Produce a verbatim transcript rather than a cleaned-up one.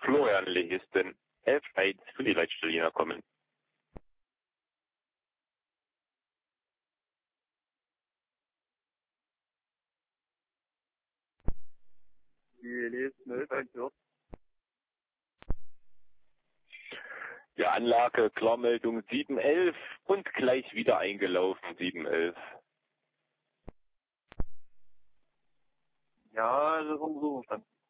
Florian Lehisten, F eins für die Leitstelle kommen. Die Lehisten elf eins wird. Ja, Anlage, Klarmeldung sieben elf und gleich wieder eingelaufen, sieben elf. Ja, das ist unser Zustand.